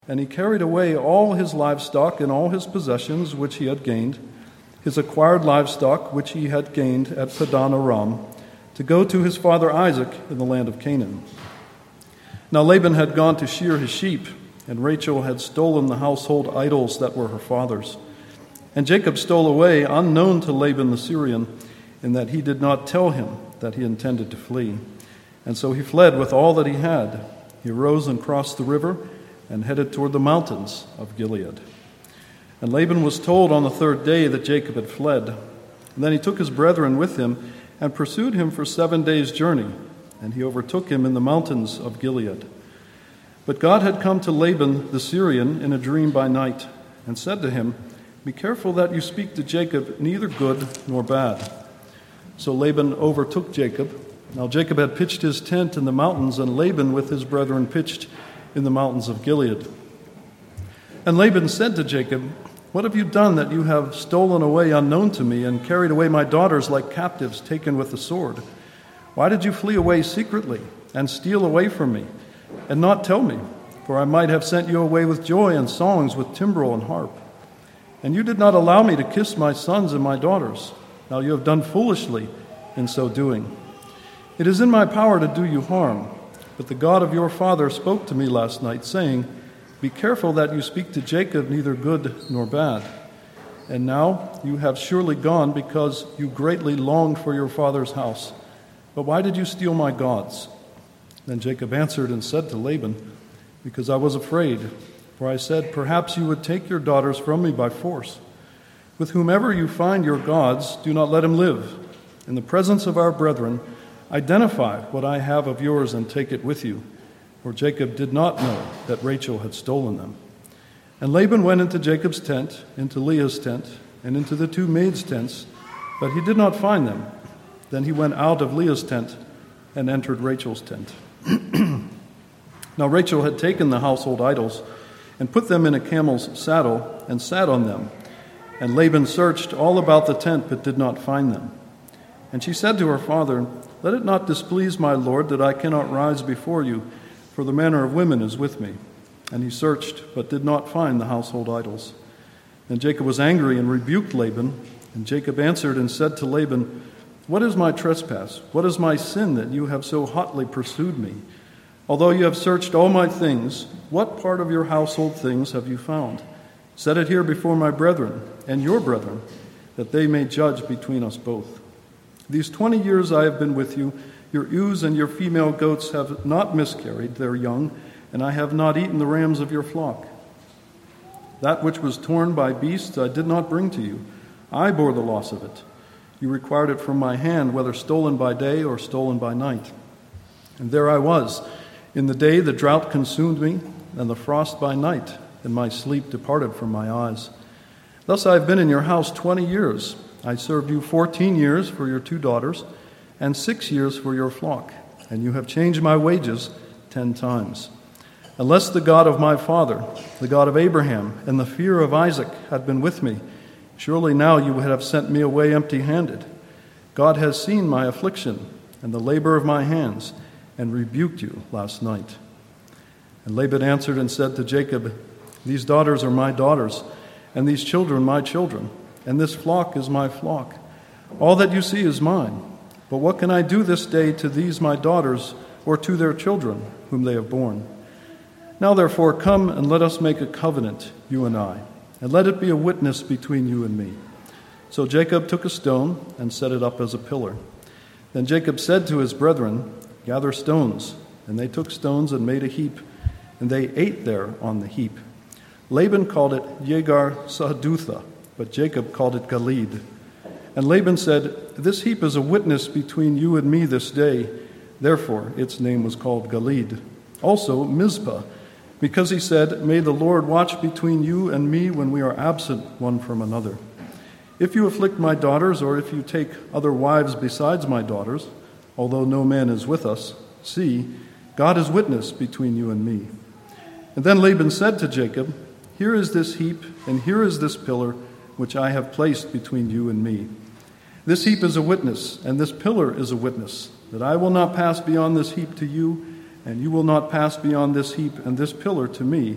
And he carried away all his livestock and all his possessions which he had gained, his acquired livestock which he had gained at Padan Aram, to go to his father Isaac in the land of Canaan. Now Laban had gone to shear his sheep, and Rachel had stolen the household idols that were her father's. And Jacob stole away unknown to Laban the Syrian, in that he did not tell him that he intended to flee. And so he fled with all that he had. He arose and crossed the river and headed toward the mountains of Gilead. And Laban was told on the third day that Jacob had fled. And then he took his brethren with him and pursued him for 7 days' journey, and he overtook him in the mountains of Gilead. But God had come to Laban the Syrian in a dream by night, and said to him, "Be careful that you speak to Jacob neither good nor bad." So Laban overtook Jacob. Now Jacob had pitched his tent in the mountains, and Laban with his brethren pitched in the mountains of Gilead. And Laban said to Jacob, "What have you done that you have stolen away unknown to me and carried away my daughters like captives taken with the sword? Why did you flee away secretly and steal away from me and not tell me? For I might have sent you away with joy and songs, with timbrel and harp. And you did not allow me to kiss my sons and my daughters. Now you have done foolishly in so doing. It is in my power to do you harm. But the God of your father spoke to me last night, saying, 'Be careful that you speak to Jacob neither good nor bad.' And now you have surely gone because you greatly longed for your father's house. But why did you steal my gods?" Then Jacob answered and said to Laban, "Because I was afraid, for I said, 'Perhaps you would take your daughters from me by force.' With whomever you find your gods, do not let him live. In the presence of our brethren, identify what I have of yours and take it with you." For Jacob did not know that Rachel had stolen them. And Laban went into Jacob's tent, into Leah's tent, and into the 2 maids' tents, but he did not find them. Then he went out of Leah's tent and entered Rachel's tent. Now Rachel had taken the household idols and put them in a camel's saddle and sat on them. And Laban searched all about the tent but did not find them. And she said to her father, "Let it not displease my lord that I cannot rise before you, for the manner of women is with me." And he searched, but did not find the household idols. Then Jacob was angry and rebuked Laban. And Jacob answered and said to Laban, "What is my trespass? What is my sin that you have so hotly pursued me? Although you have searched all my things, what part of your household things have you found? Set it here before my brethren and your brethren, that they may judge between us both. These 20 years I have been with you. Your ewes and your female goats have not miscarried their young, and I have not eaten the rams of your flock. That which was torn by beasts I did not bring to you. I bore the loss of it. You required it from my hand, whether stolen by day or stolen by night. And there I was. In the day the drought consumed me, and the frost by night, and my sleep departed from my eyes. Thus I have been in your house 20 years. I served you 14 years for your 2 daughters, and 6 years for your flock, and you have changed my wages 10 times. Unless the God of my father, the God of Abraham, and the fear of Isaac had been with me, surely now you would have sent me away empty-handed. God has seen my affliction and the labor of my hands, and rebuked you last night." And Laban answered and said to Jacob, "These daughters are my daughters, and these children my children, and this flock is my flock. All that you see is mine. But what can I do this day to these my daughters, or to their children, whom they have borne? Now therefore come and let us make a covenant, you and I, and let it be a witness between you and me." So Jacob took a stone and set it up as a pillar. Then Jacob said to his brethren, "Gather stones." And they took stones and made a heap, and they ate there on the heap. Laban called it Yegar Sahadutha, but Jacob called it Gilead. And Laban said, "This heap is a witness between you and me this day." Therefore its name was called Gilead. Also Mizpah, because he said, "May the Lord watch between you and me when we are absent one from another. If you afflict my daughters, or if you take other wives besides my daughters, although no man is with us, see, God is witness between you and me." And then Laban said to Jacob, "Here is this heap, and here is this pillar, which I have placed between you and me. This heap is a witness, and this pillar is a witness, that I will not pass beyond this heap to you, and you will not pass beyond this heap and this pillar to me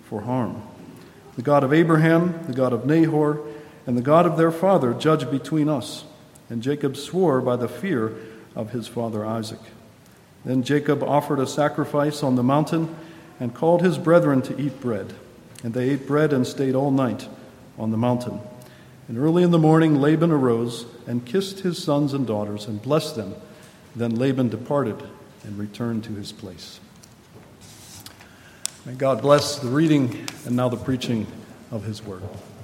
for harm. The God of Abraham, the God of Nahor, and the God of their father judge between us." And Jacob swore by the fear of his father Isaac. Then Jacob offered a sacrifice on the mountain and called his brethren to eat bread. And they ate bread and stayed all night on the mountain. And early in the morning Laban arose and kissed his sons and daughters and blessed them. Then Laban departed and returned to his place. May God bless the reading and now the preaching of his word.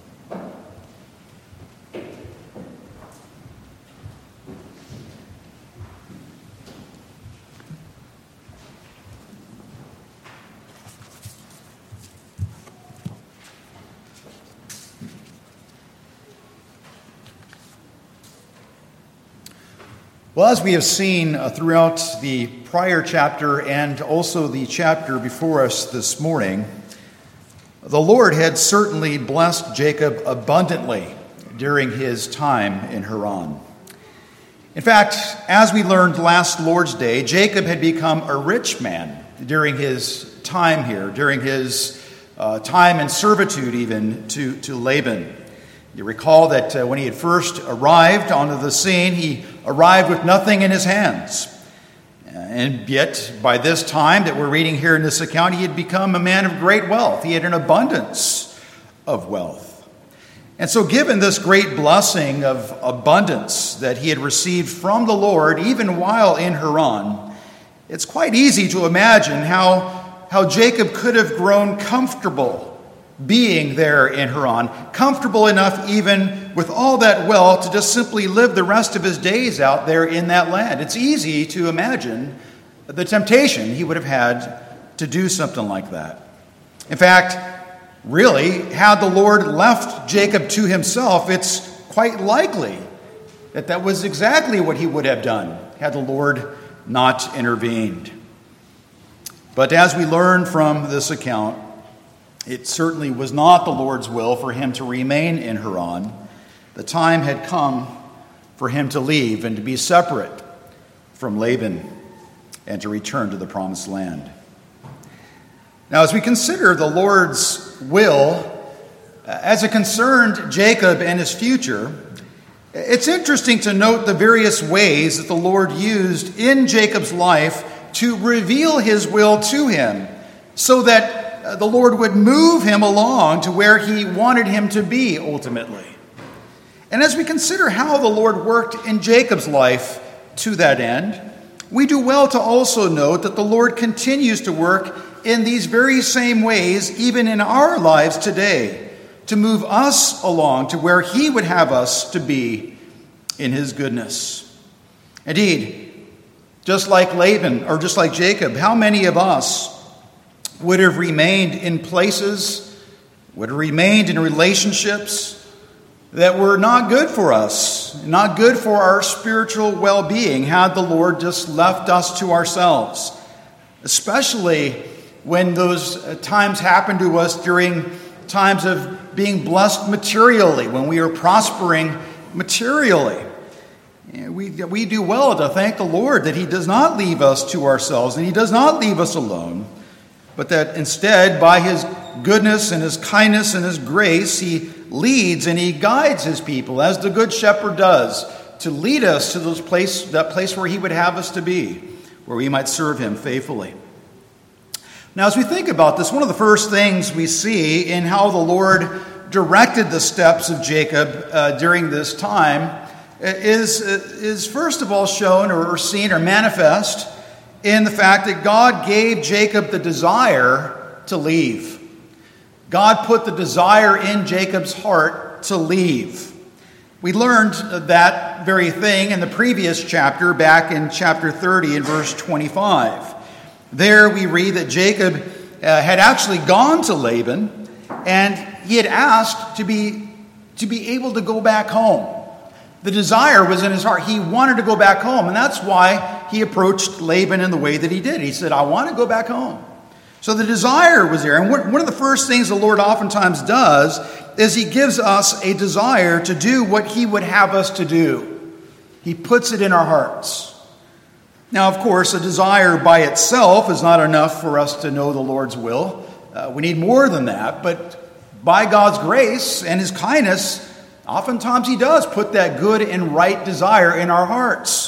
Well, as we have seen throughout the prior chapter and also the chapter before us this morning, the Lord had certainly blessed Jacob abundantly during his time in Haran. In fact, as we learned last Lord's Day, Jacob had become a rich man during his time here, during his time in servitude even to Laban. You recall that when he had first arrived onto the scene, he arrived with nothing in his hands. And yet, by this time that we're reading here in this account, he had become a man of great wealth. He had an abundance of wealth. And so given this great blessing of abundance that he had received from the Lord, even while in Haran, it's quite easy to imagine how Jacob could have grown comfortable being there in Haran, comfortable enough even with all that wealth to just simply live the rest of his days out there in that land. It's easy to imagine the temptation he would have had to do something like that. In fact, really, had the Lord left Jacob to himself, it's quite likely that that was exactly what he would have done had the Lord not intervened. But as we learn from this account, it certainly was not the Lord's will for him to remain in Haran. The time had come for him to leave and to be separate from Laban and to return to the promised land. Now, as we consider the Lord's will as it concerned Jacob and his future, it's interesting to note the various ways that the Lord used in Jacob's life to reveal his will to him so that the Lord would move him along to where he wanted him to be ultimately. And as we consider how the Lord worked in Jacob's life to that end, we do well to also note that the Lord continues to work in these very same ways, even in our lives today, to move us along to where he would have us to be in his goodness. Indeed, just like Laban, or just like Jacob, how many of us would have remained in places, would have remained in relationships that were not good for us, not good for our spiritual well-being, had the Lord just left us to ourselves, especially when those times happened to us during times of being blessed materially, when we are prospering materially. We do well to thank the Lord that he does not leave us to ourselves and he does not leave us alone, but that instead, by his goodness and his kindness and his grace, he leads and he guides his people, as the good shepherd does, to lead us to that place where he would have us to be, where we might serve him faithfully. Now, as we think about this, one of the first things we see in how the Lord directed the steps of Jacob during this time is first of all shown or seen or manifest in the fact that God gave Jacob the desire to leave. God put the desire in Jacob's heart to leave. We learned that very thing in the previous chapter, back in chapter 30 and verse 25. There we read that Jacob had actually gone to Laban and he had asked to be able to go back home. The desire was in his heart. He wanted to go back home, and that's why he approached Laban in the way that he did. He said, I want to go back home. So the desire was there. And one of the first things the Lord oftentimes does is he gives us a desire to do what he would have us to do. He puts it in our hearts. Now, of course, a desire by itself is not enough for us to know the Lord's will. We need more than that, but by God's grace and his kindness, oftentimes he does put that good and right desire in our hearts.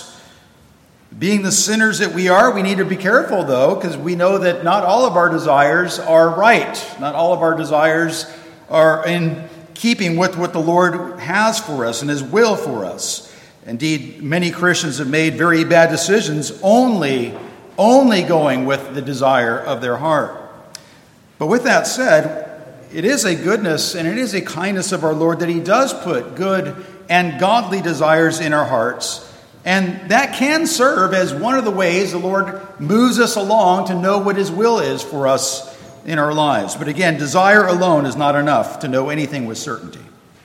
Being the sinners that we are, we need to be careful, though, because we know that not all of our desires are right. Not all of our desires are in keeping with what the Lord has for us and his will for us. Indeed, many Christians have made very bad decisions only going with the desire of their heart. But with that said, it is a goodness and it is a kindness of our Lord that he does put good and godly desires in our hearts. And that can serve as one of the ways the Lord moves us along to know what his will is for us in our lives. But again, desire alone is not enough to know anything with certainty.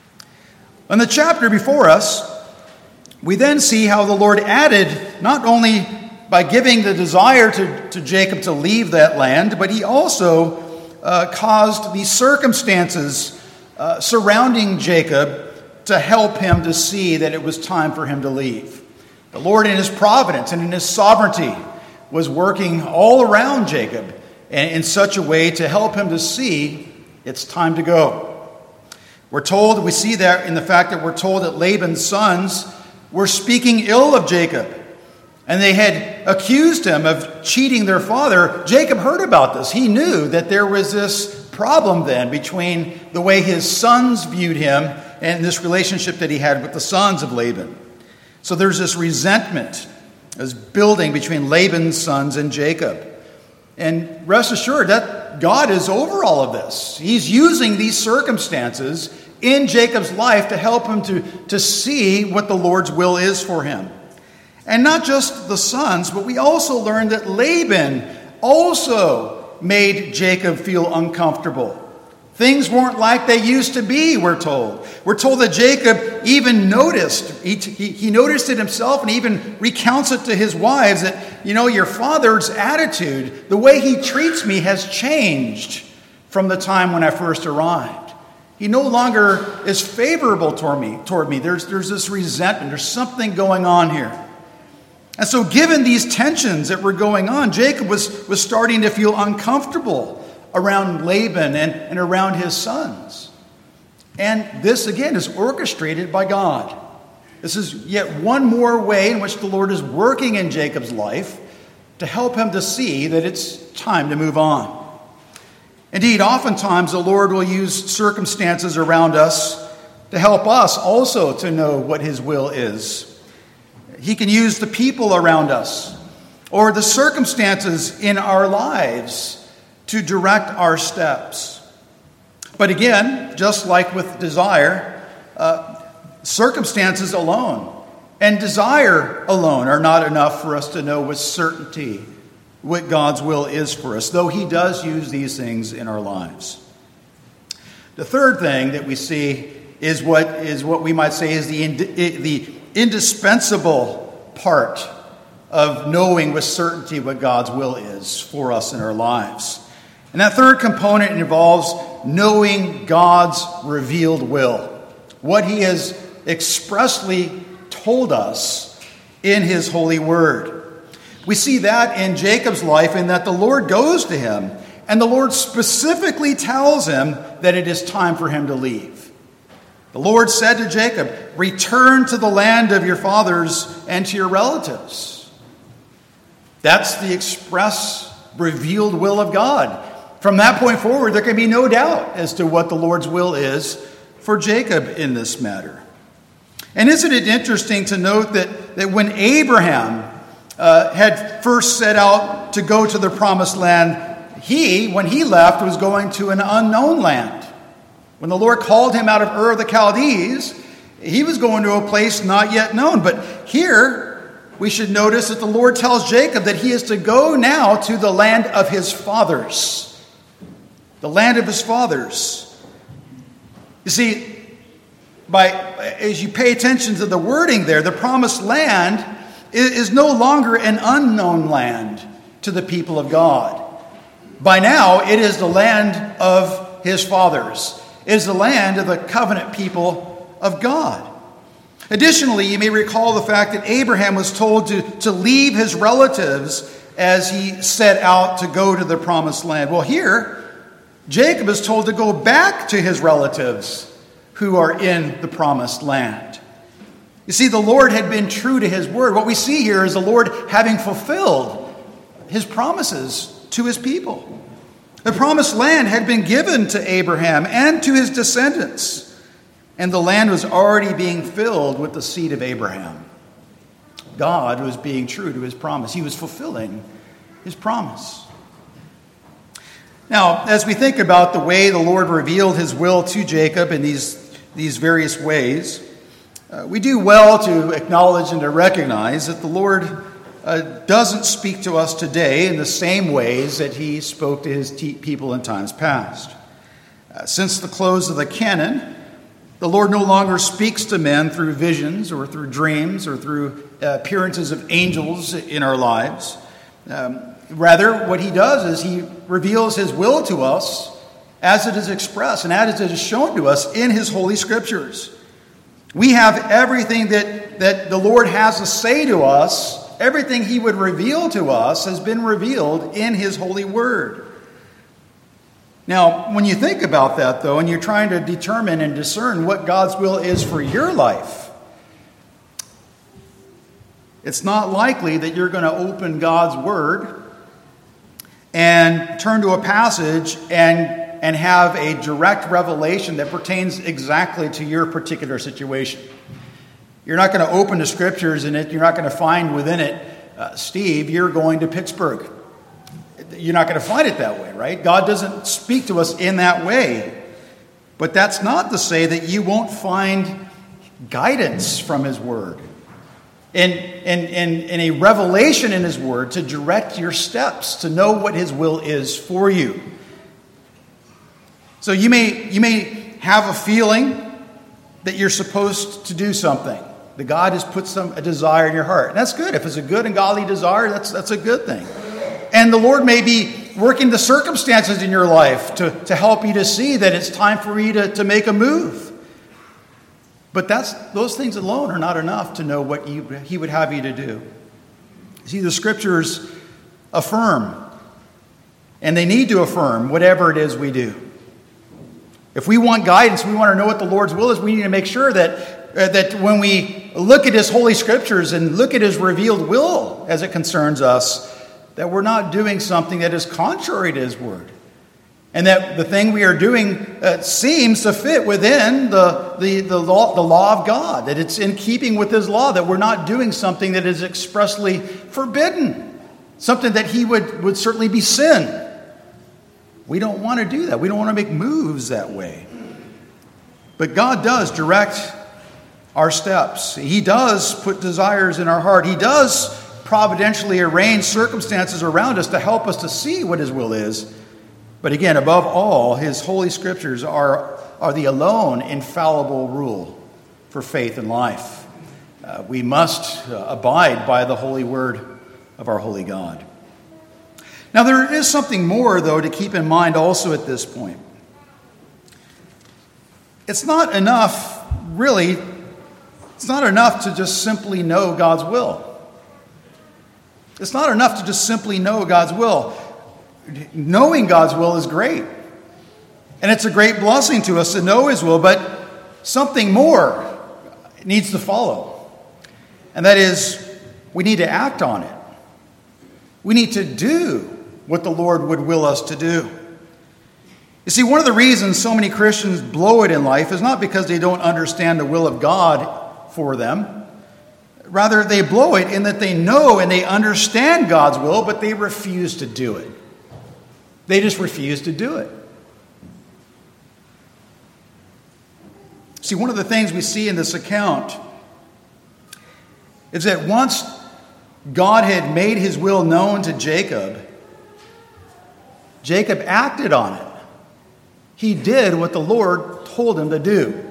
In the chapter before us, we then see how the Lord added, not only by giving the desire to Jacob to leave that land, but he also caused the circumstances surrounding Jacob to help him to see that it was time for him to leave. The Lord in his providence and in his sovereignty was working all around Jacob in such a way to help him to see it's time to go. We see that in the fact that we're told that Laban's sons were speaking ill of Jacob, and they had accused him of cheating their father. Jacob heard about this. He knew that there was this problem then between the way his sons viewed him and this relationship that he had with the sons of Laban. So there's this resentment as building between Laban's sons and Jacob. And rest assured that God is over all of this. He's using these circumstances in Jacob's life to help him to see what the Lord's will is for him. And not just the sons, but we also learned that Laban also made Jacob feel uncomfortable. Things weren't like they used to be, we're told. We're told that Jacob even noticed. He noticed it himself and even recounts it to his wives that, your father's attitude, the way he treats me has changed from the time when I first arrived. He no longer is favorable toward me. There's this resentment. There's something going on here. And so given these tensions that were going on, Jacob was starting to feel uncomfortable around Laban and around his sons. And this, again, is orchestrated by God. This is yet one more way in which the Lord is working in Jacob's life to help him to see that it's time to move on. Indeed, oftentimes the Lord will use circumstances around us to help us also to know what his will is. He can use the people around us or the circumstances in our lives to direct our steps. But again, just like with desire, circumstances alone and desire alone are not enough for us to know with certainty what God's will is for us, though he does use these things in our lives. The third thing that we see is what we might say is the indispensable part of knowing with certainty what God's will is for us in our lives. And that third component involves knowing God's revealed will, what he has expressly told us in his holy word. We see that in Jacob's life in that the Lord goes to him, and the Lord specifically tells him that it is time for him to leave. The Lord said to Jacob, "Return to the land of your fathers and to your relatives." That's the express revealed will of God. From that point forward, there can be no doubt as to what the Lord's will is for Jacob in this matter. And isn't it interesting to note that when Abraham had first set out to go to the promised land, when he left, was going to an unknown land. When the Lord called him out of Ur of the Chaldees, he was going to a place not yet known. But here, we should notice that the Lord tells Jacob that he is to go now to the land of his fathers. The land of his fathers. You see, as you pay attention to the wording there, the promised land is no longer an unknown land to the people of God. By now, it is the land of his fathers. It is the land of the covenant people of God. Additionally, you may recall the fact that Abraham was told to leave his relatives as he set out to go to the promised land. Well, here, Jacob is told to go back to his relatives who are in the promised land. You see, the Lord had been true to his word. What we see here is the Lord having fulfilled his promises to his people. The promised land had been given to Abraham and to his descendants, and the land was already being filled with the seed of Abraham. God was being true to his promise. He was fulfilling his promise. Now, as we think about the way the Lord revealed his will to Jacob in these various ways, we do well to acknowledge and to recognize that the Lord doesn't speak to us today in the same ways that he spoke to his people in times past. Since the close of the canon, the Lord no longer speaks to men through visions or through dreams or through appearances of angels in our lives. Rather, what he does is he reveals his will to us as it is expressed and as it is shown to us in his holy scriptures. We have everything that the Lord has to say to us. Everything he would reveal to us has been revealed in his holy word. Now, when you think about that, though, and you're trying to determine and discern what God's will is for your life, it's not likely that you're going to open God's word and turn to a passage and have a direct revelation that pertains exactly to your particular situation. You're not going to open the scriptures and you're not going to find within it, Steve, you're going to Pittsburgh. You're not going to find it that way, right? God doesn't speak to us in that way. But that's not to say that you won't find guidance from his word and a revelation in his word to direct your steps, to know what his will is for you. So you may have a feeling that you're supposed to do something. That God has put a desire in your heart. And that's good. If it's a good and godly desire, that's a good thing. And the Lord may be working the circumstances in your life to help you to see that it's time for you to make a move. But those things alone are not enough to know what he would have you to do. See, the scriptures affirm, and they need to affirm whatever it is we do. If we want guidance, we want to know what the Lord's will is, we need to make sure that when we look at his holy scriptures and look at his revealed will as it concerns us, that we're not doing something that is contrary to his word. And that the thing we are doing seems to fit within the law of God, that it's in keeping with his law, that we're not doing something that is expressly forbidden, something that he would certainly be sin. We don't want to do that. We don't want to make moves that way. But God does direct our steps. He does put desires in our heart. He does providentially arrange circumstances around us to help us to see what his will is. But again, above all, his holy scriptures are the alone infallible rule for faith and life. We must abide by the holy word of our holy God. Now, there is something more, though, to keep in mind also at this point. It's not enough, really, it's not enough to just simply know God's will. It's not enough to just simply know God's will. Knowing God's will is great. And it's a great blessing to us to know his will, but something more needs to follow. And that is, we need to act on it. We need to do what the Lord would will us to do. You see, one of the reasons so many Christians blow it in life is not because they don't understand the will of God for them. Rather, they blow it in that they know and they understand God's will, but they refuse to do it. They just refuse to do it. See, one of the things we see in this account is that once God had made his will known to Jacob, Jacob acted on it. He did what the Lord told him to do.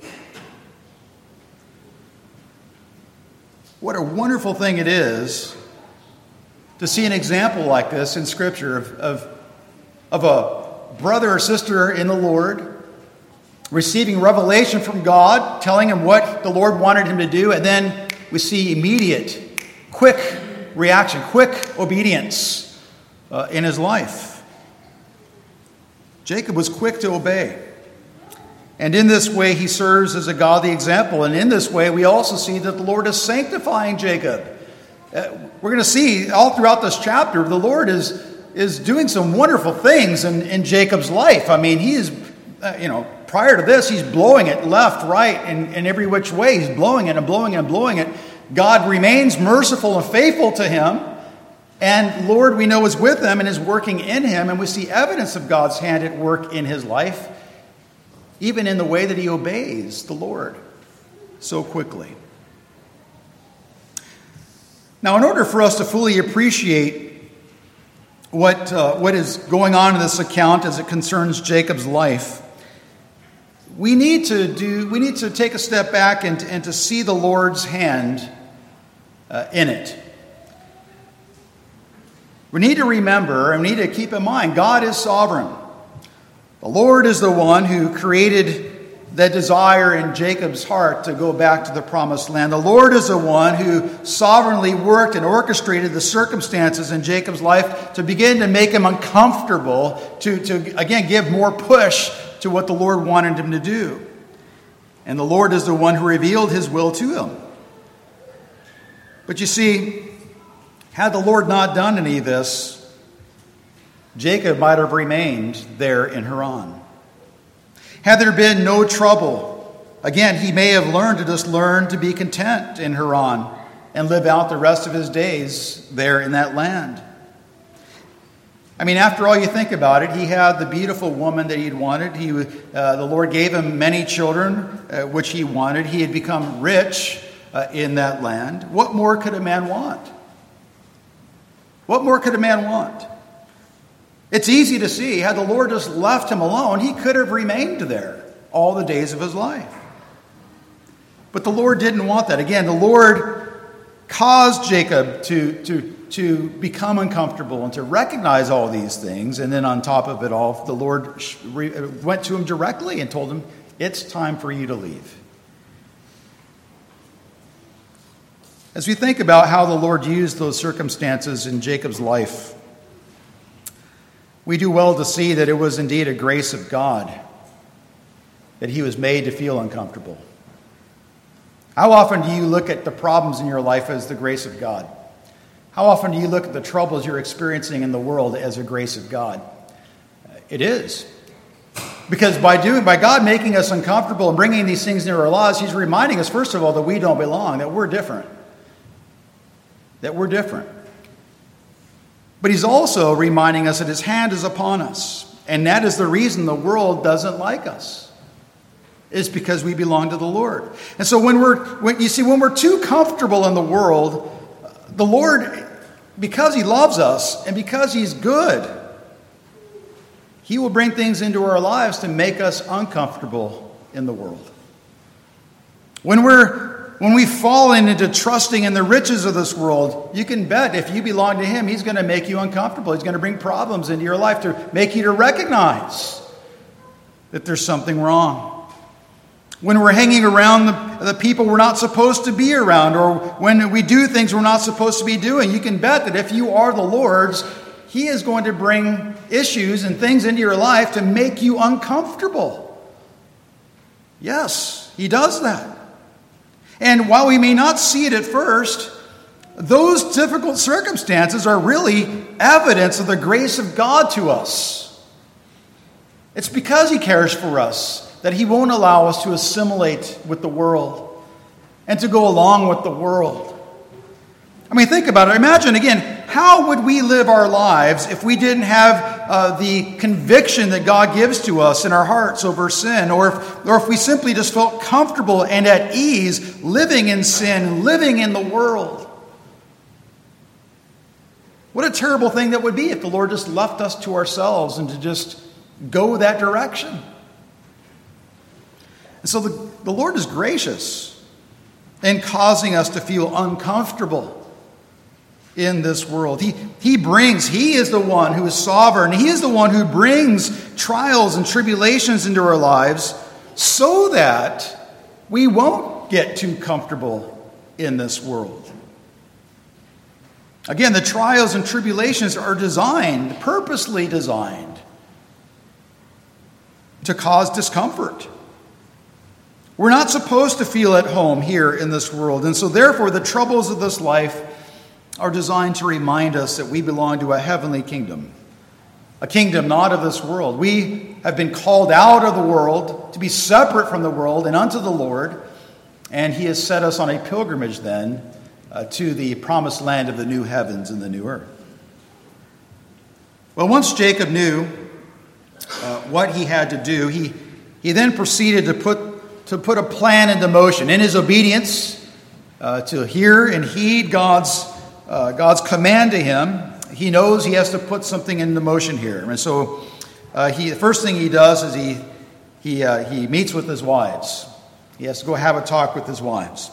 What a wonderful thing it is to see an example like this in Scripture of a brother or sister in the Lord receiving revelation from God, telling him what the Lord wanted him to do, and then we see immediate, quick reaction, quick obedience in his life. Jacob was quick to obey. And in this way, he serves as a godly example. And in this way, we also see that the Lord is sanctifying Jacob. We're going to see all throughout this chapter, the Lord is doing some wonderful things in Jacob's life. I mean, he is, prior to this, he's blowing it left, right, in every which way. He's blowing it and blowing it and blowing it. God remains merciful and faithful to him. And Lord, we know, is with him and is working in him. And we see evidence of God's hand at work in his life, even in the way that he obeys the Lord so quickly. Now, in order for us to fully appreciate what is going on in this account as it concerns Jacob's life, we need to take a step back and to see the Lord's hand in it. We need to remember and we need to keep in mind, God is sovereign. The Lord is the one who created that desire in Jacob's heart to go back to the promised land. The Lord is the one who sovereignly worked and orchestrated the circumstances in Jacob's life to begin to make him uncomfortable, to again give more push to what the Lord wanted him to do. And the Lord is the one who revealed his will to him. But you see, had the Lord not done any of this, Jacob might have remained there in Haran. Had there been no trouble, again, he may have learned to be content in Haran and live out the rest of his days there in that land. I mean, after all, you think about it, he had the beautiful woman that he'd wanted. The Lord gave him many children, which he wanted. He had become rich in that land. What more could a man want? What more could a man want? It's easy to see, had the Lord just left him alone, he could have remained there all the days of his life. But the Lord didn't want that. Again, the Lord caused Jacob to become uncomfortable and to recognize all these things. And then on top of it all, the Lord went to him directly and told him, it's time for you to leave. As we think about how the Lord used those circumstances in Jacob's life, we do well to see that it was indeed a grace of God that he was made to feel uncomfortable. How often do you look at the problems in your life as the grace of God? How often do you look at the troubles you're experiencing in the world as a grace of God? It is. Because by God making us uncomfortable and bringing these things into our lives, he's reminding us, first of all, that we don't belong, that we're different. That we're different. But he's also reminding us that his hand is upon us. And that is the reason the world doesn't like us. It's because we belong to the Lord. And so when we're too comfortable in the world, the Lord, because he loves us and because he's good, he will bring things into our lives to make us uncomfortable in the world. When we fall into trusting in the riches of this world, you can bet if you belong to him, he's going to make you uncomfortable. He's going to bring problems into your life to make you to recognize that there's something wrong. When we're hanging around the people we're not supposed to be around, or when we do things we're not supposed to be doing, you can bet that if you are the Lord's, he is going to bring issues and things into your life to make you uncomfortable. Yes, he does that. And while we may not see it at first, those difficult circumstances are really evidence of the grace of God to us. It's because he cares for us that he won't allow us to assimilate with the world and to go along with the world. I mean, think about it. Imagine, again, how would we live our lives if we didn't have the conviction that God gives to us in our hearts over sin, or if we simply just felt comfortable and at ease living in sin, living in the world? What a terrible thing that would be if the Lord just left us to ourselves and to just go that direction. And so the Lord is gracious in causing us to feel uncomfortable in this world. He is the one who is sovereign. He is the one who brings trials and tribulations into our lives so that we won't get too comfortable in this world. Again, the trials and tribulations are purposely designed, to cause discomfort. We're not supposed to feel at home here in this world, and so therefore the troubles of this life are designed to remind us that we belong to a heavenly kingdom, a kingdom not of this world. We have been called out of the world to be separate from the world and unto the Lord, and he has set us on a pilgrimage then to the promised land of the new heavens and the new earth. Well, once Jacob knew what he had to do, he then proceeded to put a plan into motion. In his obedience to hear and heed God's command to him, he knows he has to put something into motion here. And so the first thing he does is he meets with his wives. He has to go have a talk with his wives.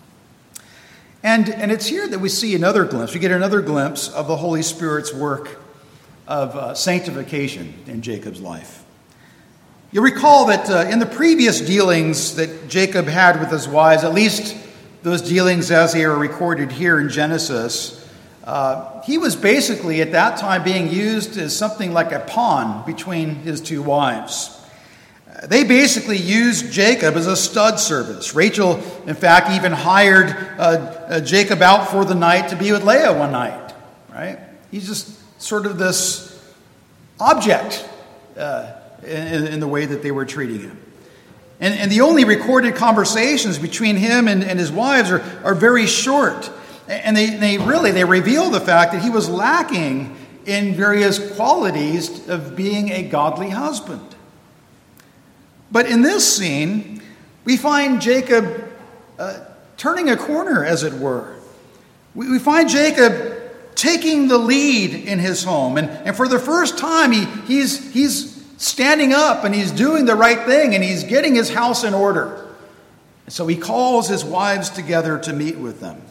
And it's here that we see another glimpse. We get another glimpse of the Holy Spirit's work of sanctification in Jacob's life. You'll recall that in the previous dealings that Jacob had with his wives, at least those dealings as they are recorded here in Genesis, he was basically at that time being used as something like a pawn between his two wives. They basically used Jacob as a stud service. Rachel, in fact, even hired Jacob out for the night to be with Leah one night. Right? He's just sort of this object in the way that they were treating him. And the only recorded conversations between him and his wives are very short. And they reveal the fact that he was lacking in various qualities of being a godly husband. But in this scene, we find Jacob turning a corner, as it were. We find Jacob taking the lead in his home. And for the first time, he's standing up and he's doing the right thing and he's getting his house in order. And so he calls his wives together to meet with them.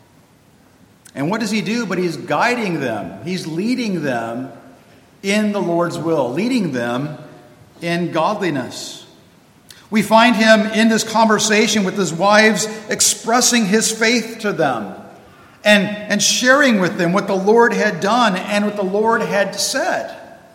And what does he do? But he's guiding them. He's leading them in the Lord's will, leading them in godliness. We find him in this conversation with his wives expressing his faith to them and sharing with them what the Lord had done and what the Lord had said.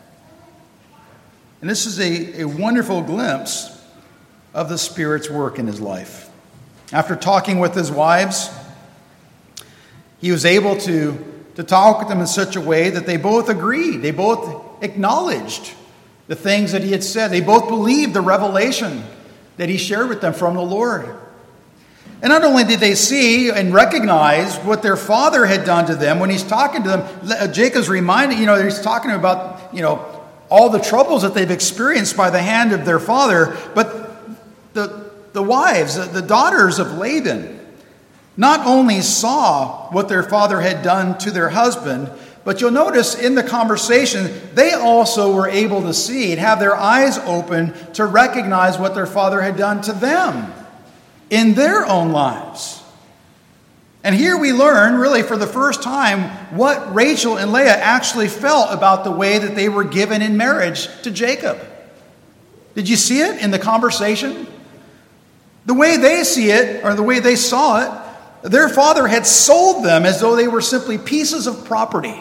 And this is a wonderful glimpse of the Spirit's work in his life. After talking with his wives, he was able to talk with them in such a way that they both agreed. They both acknowledged the things that he had said. They both believed the revelation that he shared with them from the Lord. And not only did they see and recognize what their father had done to them, when he's talking to them, Jacob's reminded, he's talking about, all the troubles that they've experienced by the hand of their father. But the wives, the daughters of Laban, not only saw what their father had done to their husband, but you'll notice in the conversation, they also were able to see and have their eyes open to recognize what their father had done to them in their own lives. And here we learn, really for the first time, what Rachel and Leah actually felt about the way that they were given in marriage to Jacob. Did you see it in the conversation? The way they see it, or the way they saw it, their father had sold them as though they were simply pieces of property.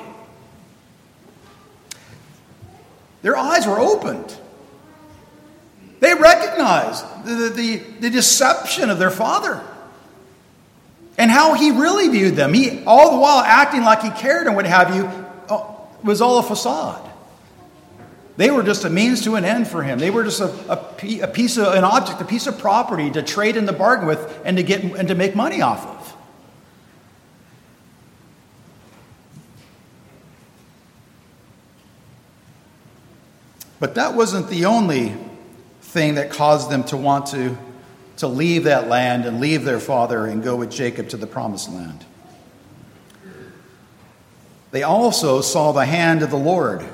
Their eyes were opened. They recognized the deception of their father and how he really viewed them. He, all the while acting like he cared and what have you, was all a facade. They were just a means to an end for him. They were just a piece of an object, a piece of property to trade in the bargain with and to make money off of. But that wasn't the only thing that caused them to want to leave that land and leave their father and go with Jacob to the promised land. They also saw the hand of the Lord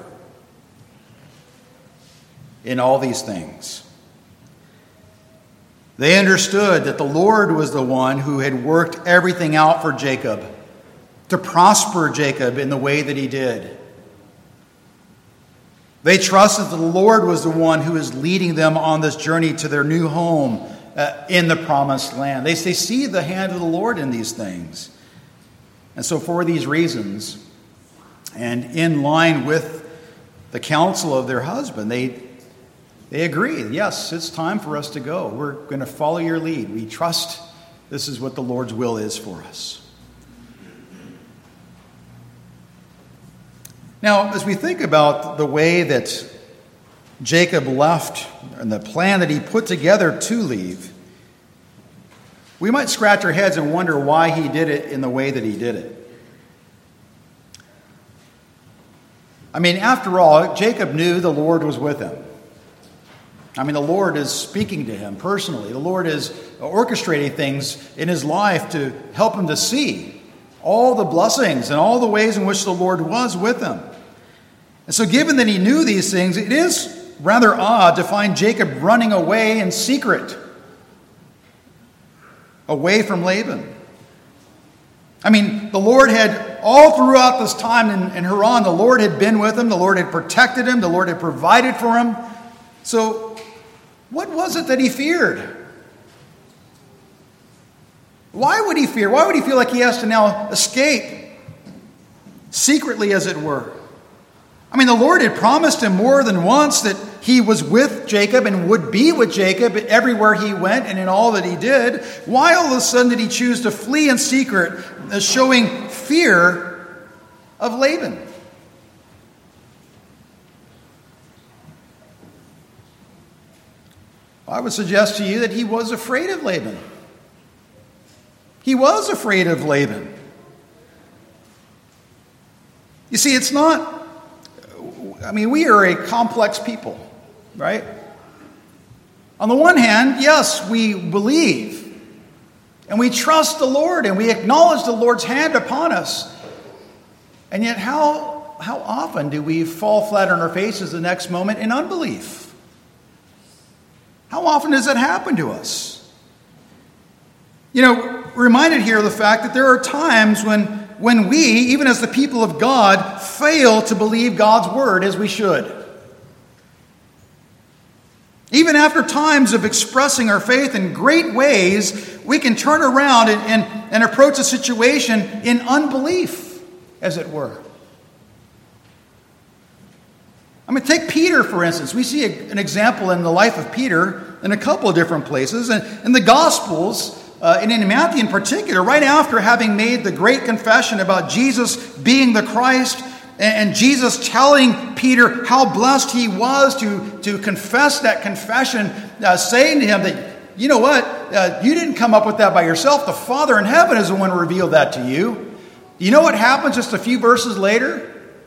in all these things. They understood that the Lord was the one who had worked everything out for Jacob, to prosper Jacob in the way that he did. They trusted that the Lord was the one who is leading them on this journey to their new home in the promised land. They see the hand of the Lord in these things. And so for these reasons, and in line with the counsel of their husband, they They agree. Yes, it's time for us to go. We're going to follow your lead. We trust this is what the Lord's will is for us. Now, as we think about the way that Jacob left and the plan that he put together to leave, we might scratch our heads and wonder why he did it in the way that he did it. I mean, after all, Jacob knew the Lord was with him. I mean, the Lord is speaking to him personally. The Lord is orchestrating things in his life to help him to see all the blessings and all the ways in which the Lord was with him. And so given that he knew these things, it is rather odd to find Jacob running away in secret, away from Laban. I mean, the Lord had, all throughout this time in Haran, the Lord had been with him, the Lord had protected him, the Lord had provided for him. So, what was it that he feared? Why would he fear? Why would he feel like he has to now escape, secretly as it were? I mean, the Lord had promised him more than once that he was with Jacob and would be with Jacob everywhere he went and in all that he did. Why all of a sudden did he choose to flee in secret, showing fear of Laban? I would suggest to you that he was afraid of Laban. He was afraid of Laban. You see, it's not... I mean, we are a complex people, right? On the one hand, yes, we believe and we trust the Lord and we acknowledge the Lord's hand upon us. And yet, how often do we fall flat on our faces the next moment in unbelief? How often does that happen to us? You know, we're reminded here of the fact that there are times when we, even as the people of God, fail to believe God's word as we should. Even after times of expressing our faith in great ways, we can turn around and approach a situation in unbelief, as it were. I mean, take Peter, for instance. We see an example in the life of Peter in a couple of different places. And in the Gospels, and in Matthew in particular, right after having made the great confession about Jesus being the Christ, and Jesus telling Peter how blessed he was to confess that confession, saying to him that, you know what, you didn't come up with that by yourself. The Father in heaven is the one who revealed that to you. You know what happens just a few verses later?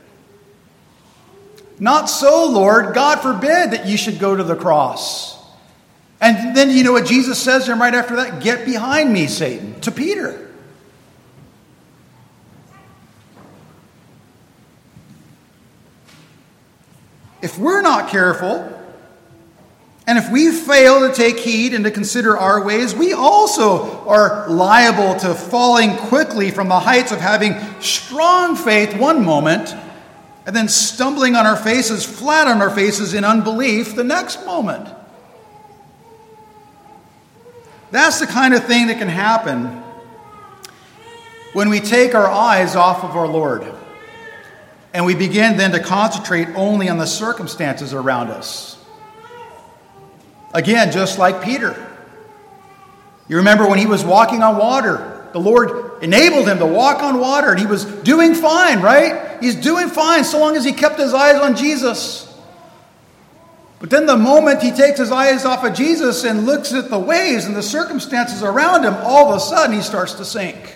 Not so, Lord. God forbid that you should go to the cross. And then you know what Jesus says to him right after that? Get behind me, Satan, to Peter. If we're not careful, and if we fail to take heed and to consider our ways, we also are liable to falling quickly from the heights of having strong faith one moment, and then stumbling on our faces, flat on our faces in unbelief the next moment. That's the kind of thing that can happen when we take our eyes off of our Lord and we begin then to concentrate only on the circumstances around us. Again, just like Peter. You remember when he was walking on water, the Lord enabled him to walk on water and he was doing fine, right? He's doing fine so long as he kept his eyes on Jesus. But then the moment he takes his eyes off of Jesus and looks at the waves and the circumstances around him, all of a sudden he starts to sink.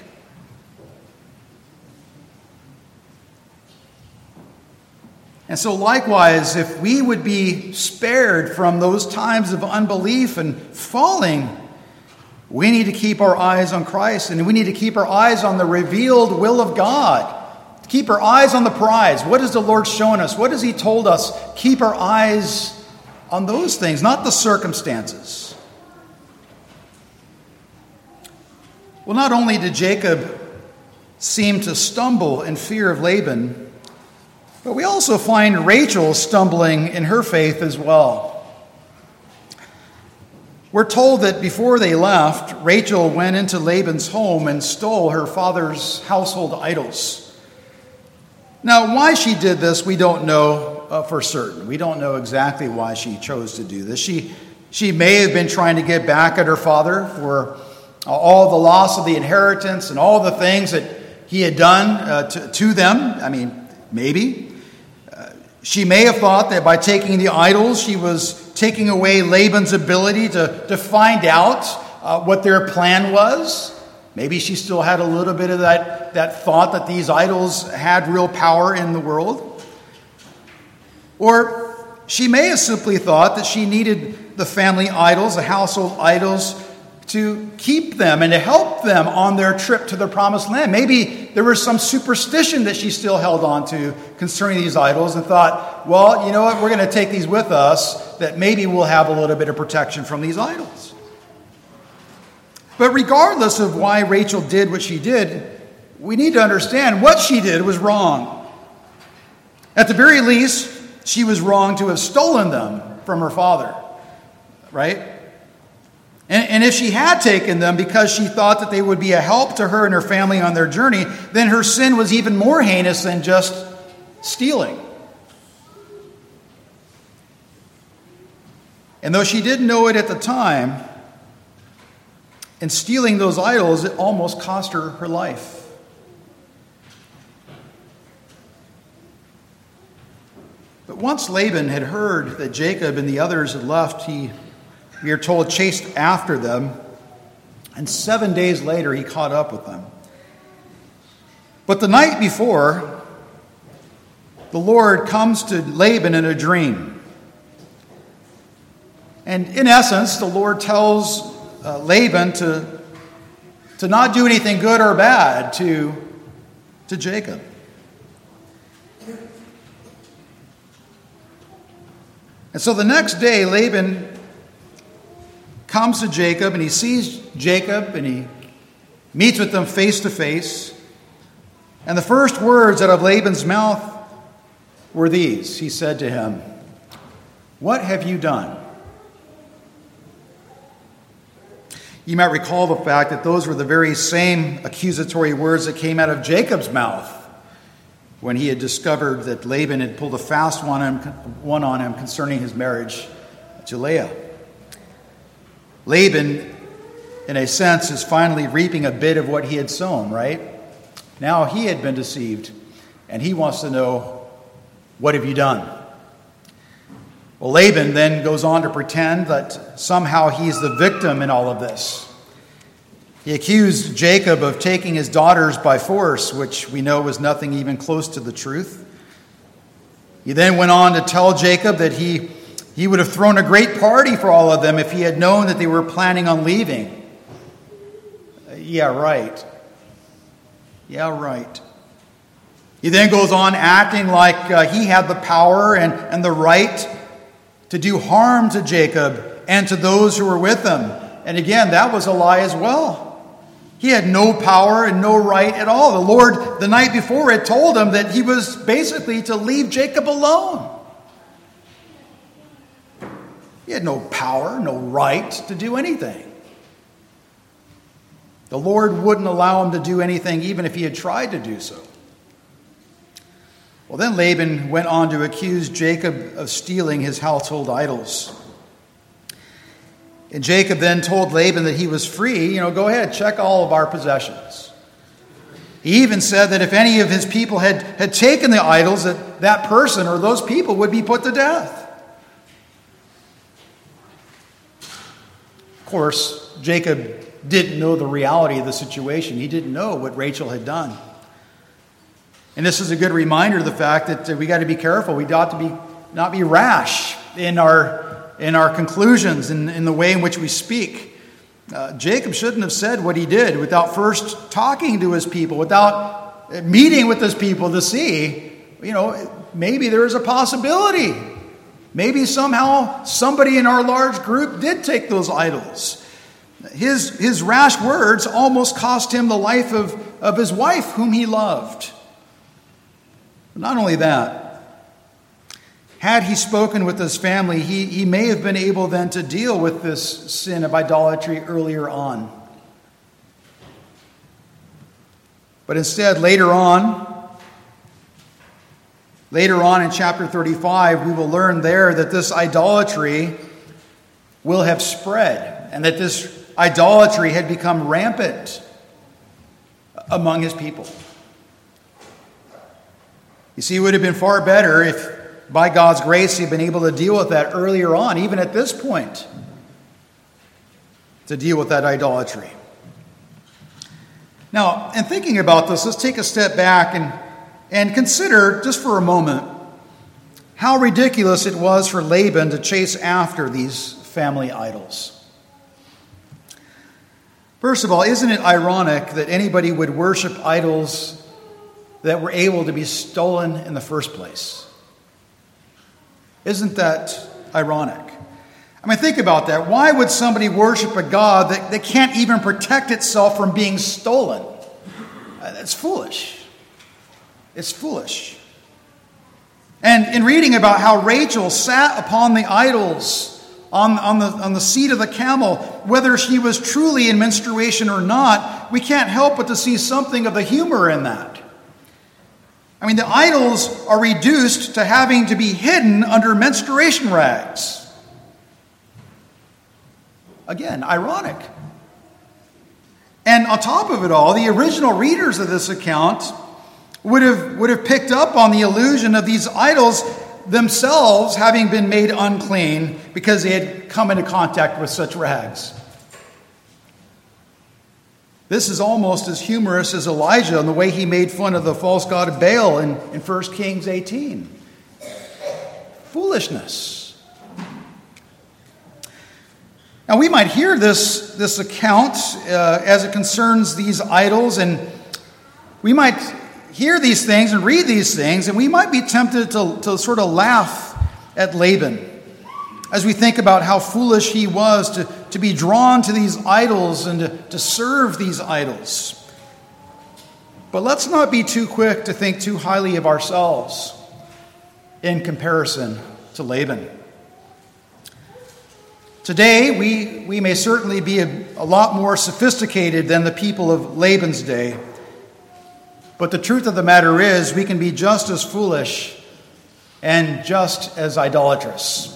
And so likewise, if we would be spared from those times of unbelief and falling, we need to keep our eyes on Christ, and we need to keep our eyes on the revealed will of God. Keep our eyes on the prize. What has the Lord shown us? What has he told us? Keep our eyes on those things, not the circumstances. Well, not only did Jacob seem to stumble in fear of Laban, but we also find Rachel stumbling in her faith as well. We're told that before they left, Rachel went into Laban's home and stole her father's household idols. Now, why she did this, we don't know. know for certain. We don't know exactly why she chose to do this. She may have been trying to get back at her father for all the loss of the inheritance and all the things that he had done to them. I mean, maybe. She may have thought that by taking the idols, she was taking away Laban's ability to find out what their plan was. Maybe she still had a little bit of that thought that these idols had real power in the world. Or she may have simply thought that she needed the family idols, the household idols, to keep them and to help them on their trip to the promised land. Maybe there was some superstition that she still held on to concerning these idols and thought, well, you know what, we're going to take these with us, that maybe we'll have a little bit of protection from these idols. But regardless of why Rachel did what she did, we need to understand what she did was wrong. At the very least, she was wrong to have stolen them from her father, right? And if she had taken them because she thought that they would be a help to her and her family on their journey, then her sin was even more heinous than just stealing. And though she didn't know it at the time, in stealing those idols, it almost cost her her life. But once Laban had heard that Jacob and the others had left, we are told, chased after them, and 7 days later he caught up with them. But the night before, the Lord comes to Laban in a dream. And in essence, the Lord tells Laban to not do anything good or bad to Jacob. And so the next day, Laban comes to Jacob, and he sees Jacob, and he meets with them face to face. And the first words out of Laban's mouth were these. He said to him, "What have you done?" You might recall the fact that those were the very same accusatory words that came out of Jacob's mouth when he had discovered that Laban had pulled a fast one on him concerning his marriage to Leah. Laban, in a sense, is finally reaping a bit of what he had sown, right? Now he had been deceived, and he wants to know, what have you done? Well, Laban then goes on to pretend that somehow he's the victim in all of this. He accused Jacob of taking his daughters by force, which we know was nothing even close to the truth. He then went on to tell Jacob that he would have thrown a great party for all of them if he had known that they were planning on leaving. Yeah, right. He then goes on acting like he had the power and the right to do harm to Jacob and to those who were with him. And again, that was a lie as well. He had no power and no right at all. The Lord, the night before, had told him that he was basically to leave Jacob alone. He had no power, no right to do anything. The Lord wouldn't allow him to do anything even if he had tried to do so. Well, then Laban went on to accuse Jacob of stealing his household idols. And Jacob then told Laban that he was free. Go ahead, check all of our possessions. He even said that if any of his people had taken the idols, that person or those people would be put to death. Of course, Jacob didn't know the reality of the situation. He didn't know what Rachel had done. And this is a good reminder of the fact that we got to be careful. We ought to not be rash in our conclusions, in the way in which we speak. Jacob shouldn't have said what he did without first talking to his people, without meeting with his people to see, maybe there is a possibility. Maybe somehow somebody in our large group did take those idols. His rash words almost cost him the life of his wife, whom he loved. But not only that, had he spoken with his family, he may have been able then to deal with this sin of idolatry earlier on. But instead, later on, Later on in chapter 35, we will learn there that this idolatry will have spread and that this idolatry had become rampant among his people. You see, it would have been far better if, by God's grace, he had been able to deal with that earlier on, even at this point, to deal with that idolatry. Now, in thinking about this, let's take a step back and consider, just for a moment, how ridiculous it was for Laban to chase after these family idols. First of all, isn't it ironic that anybody would worship idols that were able to be stolen in the first place? Isn't that ironic? I mean, think about that. Why would somebody worship a God that can't even protect itself from being stolen? That's foolish. It's foolish. And in reading about how Rachel sat upon the idols on the seat of the camel, whether she was truly in menstruation or not, we can't help but to see something of the humor in that. I mean, the idols are reduced to having to be hidden under menstruation rags. Again, ironic. And on top of it all, the original readers of this account would have picked up on the illusion of these idols themselves having been made unclean because they had come into contact with such rags. This is almost as humorous as Elijah and the way he made fun of the false god Baal in 1 Kings 18. Foolishness. Now we might hear this account as it concerns these idols, and we might hear these things and read these things, and we might be tempted to sort of laugh at Laban as we think about how foolish he was to be drawn to these idols and to serve these idols. But let's not be too quick to think too highly of ourselves in comparison to Laban. Today, we may certainly be a lot more sophisticated than the people of Laban's day. But the truth of the matter is, we can be just as foolish and just as idolatrous.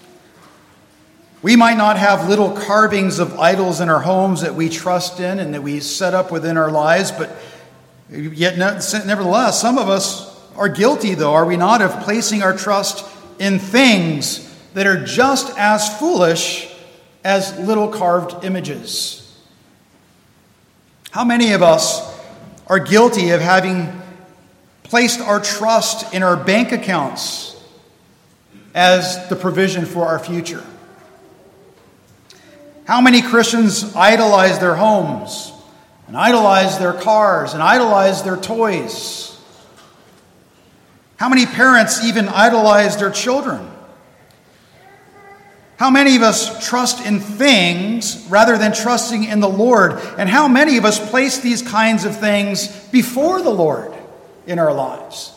We might not have little carvings of idols in our homes that we trust in and that we set up within our lives, but yet nevertheless, some of us are guilty, though, are we not, of placing our trust in things that are just as foolish as little carved images. How many of us are guilty of having placed our trust in our bank accounts as the provision for our future? How many Christians idolize their homes and idolize their cars and idolize their toys? How many parents even idolize their children? How many of us trust in things rather than trusting in the Lord? And how many of us place these kinds of things before the Lord in our lives?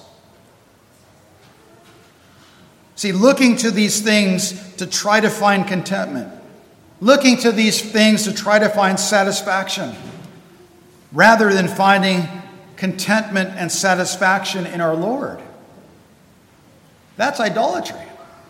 See, looking to these things to try to find contentment, looking to these things to try to find satisfaction, rather than finding contentment and satisfaction in our Lord. That's idolatry.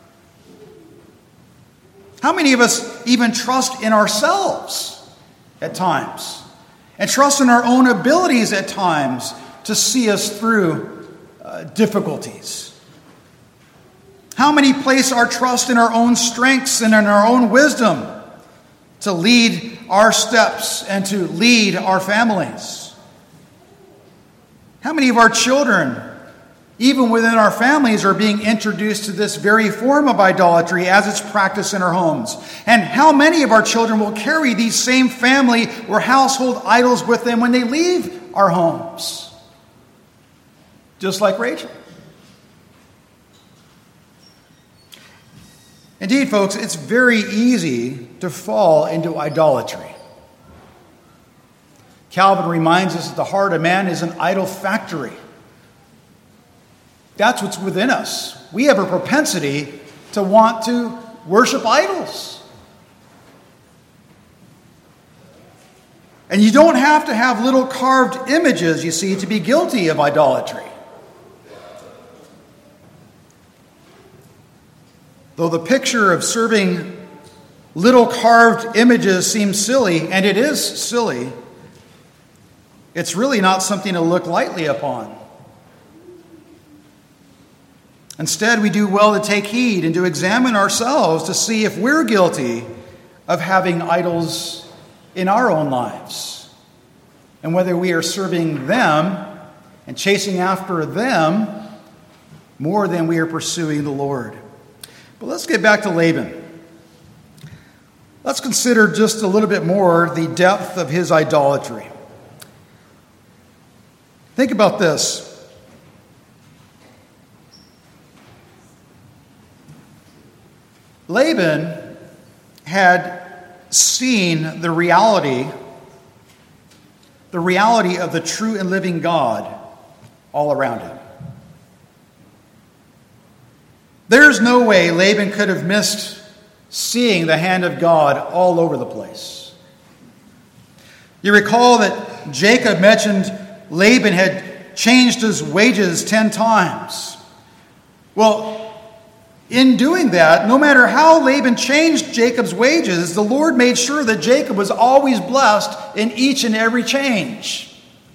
How many of us even trust in ourselves at times and trust in our own abilities at times to see us through difficulties? How many place our trust in our own strengths and in our own wisdom to lead our steps and to lead our families? How many of our children, even within our families, are being introduced to this very form of idolatry as it's practiced in our homes? And how many of our children will carry these same family or household idols with them when they leave our homes? Just like Rachel. Indeed, folks, it's very easy to fall into idolatry. Calvin reminds us that the heart of man is an idol factory. That's what's within us. We have a propensity to want to worship idols. And you don't have to have little carved images, you see, to be guilty of idolatry. Though the picture of serving little carved images seems silly, and it is silly, it's really not something to look lightly upon. Instead, we do well to take heed and to examine ourselves to see if we're guilty of having idols in our own lives, and whether we are serving them and chasing after them more than we are pursuing the Lord. But let's get back to Laban. Let's consider just a little bit more the depth of his idolatry. Think about this. Laban had seen the reality of the true and living God all around him. There's no way Laban could have missed seeing the hand of God all over the place. You recall that Jacob mentioned Laban had changed his wages 10 times. Well, in doing that, no matter how Laban changed Jacob's wages, the Lord made sure that Jacob was always blessed in each and every change.